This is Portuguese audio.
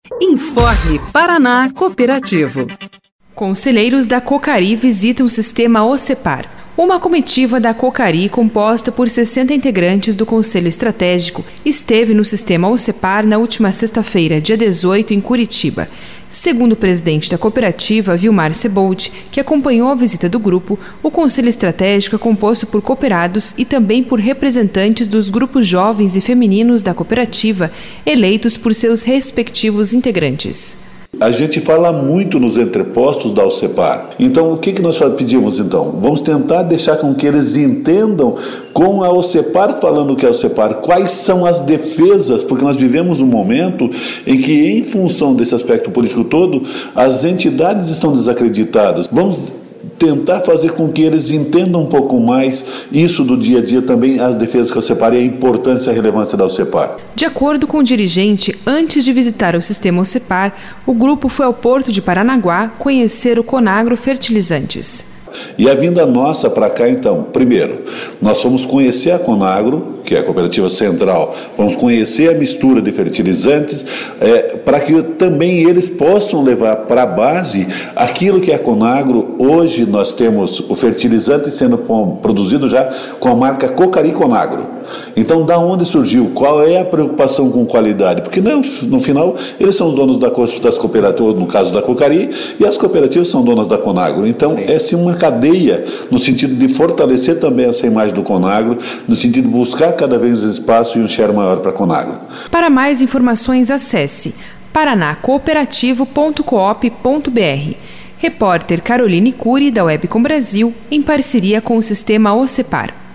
Informe Paraná Cooperativo. Conselheiros da Cocari visitam o sistema OCEPAR. Uma comitiva da Cocari, composta por 60 integrantes do Conselho Estratégico, esteve no sistema OCEPAR na última sexta-feira, dia 18, em Curitiba. Segundo o presidente da cooperativa, Vilmar Sebold, que acompanhou a visita do grupo, o Conselho Estratégico é composto por cooperados e também por representantes dos grupos jovens e femininos da cooperativa, eleitos por seus respectivos integrantes. A gente fala muito nos entrepostos da OCEPAR. Então, o que nós pedimos então? Vamos tentar deixar com que eles entendam com a OCEPAR falando o que é a OCEPAR, quais são as defesas, porque nós vivemos um momento em que, em função desse aspecto político todo, as entidades estão desacreditadas. Vamos tentar fazer com que eles entendam um pouco mais isso do dia a dia também, as defesas que a OCEPAR e a importância e a relevância da OCEPAR. De acordo com o dirigente, antes de visitar o sistema OCEPAR, o grupo foi ao Porto de Paranaguá conhecer o Conagro Fertilizantes. E a vinda nossa para cá, então, primeiro, nós fomos conhecer a Conagro, que é a cooperativa central, vamos conhecer a mistura de fertilizantes, para que também eles possam levar para a base aquilo que é a Conagro. Hoje nós temos o fertilizante sendo produzido já com a marca Cocari Conagro. Então, da onde surgiu? Qual é a preocupação com qualidade? Porque no final, eles são os donos das cooperativas, no caso da Cocari, e as cooperativas são donas da Conagro. Então, é sim uma cadeia no sentido de fortalecer também essa imagem do Conagro, no sentido de buscar cada vez espaço e um share maior para a Conagro. Para mais informações, acesse paranacooperativo.coop.br. Repórter Caroline Cury, da Webcom Brasil, em parceria com o sistema OCEPAR.